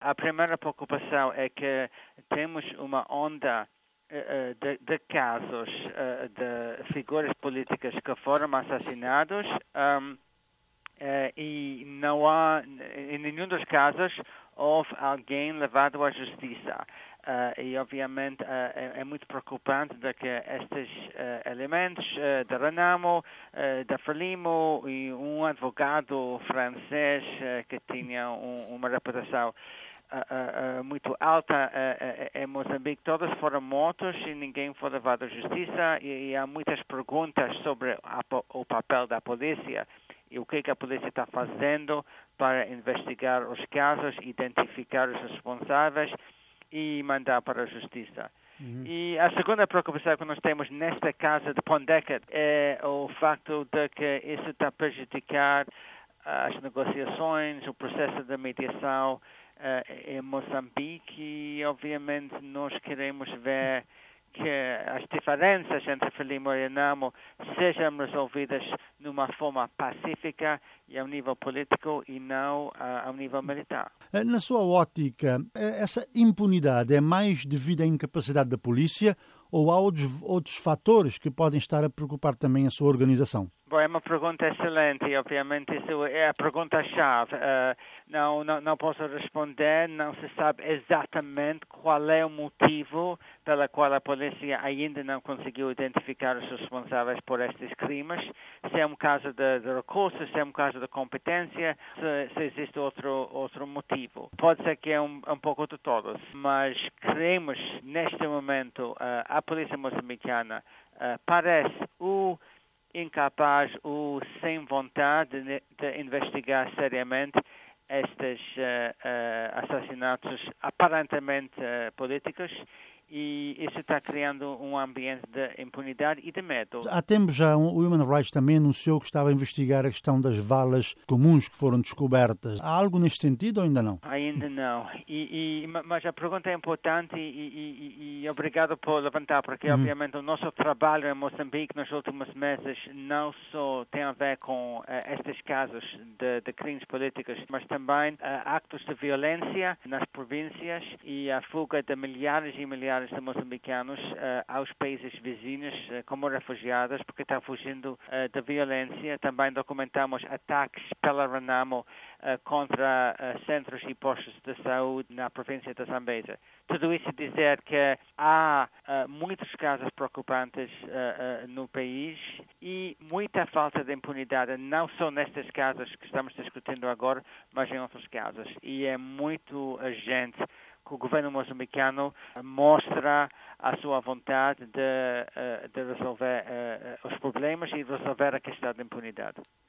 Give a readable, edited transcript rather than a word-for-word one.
A primeira preocupação é que temos uma onda de casos de figuras políticas que foram assassinados e não há, em nenhum dos casos, houve alguém levado à justiça. E, obviamente, é muito preocupante de que estes elementos da Renamo, da Frelimo e um advogado francês que tinha uma reputação muito alta em Moçambique, todos foram mortos e ninguém foi levado à justiça e há muitas perguntas sobre o papel da polícia e o que a polícia está fazendo para investigar os casos, identificar os responsáveis e mandar para a justiça. E a segunda preocupação que nós temos nesta casa de Pondeka é o facto de que isso está a prejudicar as negociações, o processo de mediação em Moçambique e, obviamente, nós queremos ver que as diferenças entre Frelimo e Renamo sejam resolvidas de uma forma pacífica e ao nível político e não ao nível militar. Na sua ótica, essa impunidade é mais devido à incapacidade da polícia ou há outros fatores que podem estar a preocupar também a sua organização? Bom, é uma pergunta excelente e, obviamente, isso é a pergunta-chave. Não posso responder, não se sabe exatamente qual é o motivo pela qual a polícia ainda não conseguiu identificar os responsáveis por estes crimes. Se é um caso de recursos, se é um caso de competência, se existe outro motivo. Pode ser que é um pouco de todos, mas queremos, neste momento, a polícia moçambicana parece incapaz ou sem vontade de investigar seriamente estes assassinatos aparentemente políticos e isso está criando um ambiente de impunidade e de medo. Há tempos já o Human Rights também anunciou que estava a investigar a questão das valas comuns que foram descobertas. Há algo neste sentido ou ainda não? Ainda não. Mas a pergunta é importante e obrigado por levantar, porque obviamente o nosso trabalho em Moçambique nos últimos meses não só tem a ver com estes casos de crimes políticos, mas também actos de violência nas províncias e a fuga de milhares e milhares de moçambicanos aos países vizinhos como refugiados porque estão fugindo da violência. Também documentamos ataques pela Renamo contra centros e postos de saúde na província de Zambésia. Tudo isso dizer que há muitos casos preocupantes no país e muita falta de impunidade, não só nestes casos que estamos discutindo agora, mas em outros casos. E é muito urgente que o governo moçambicano mostra a sua vontade de resolver os problemas e resolver a questão da impunidade.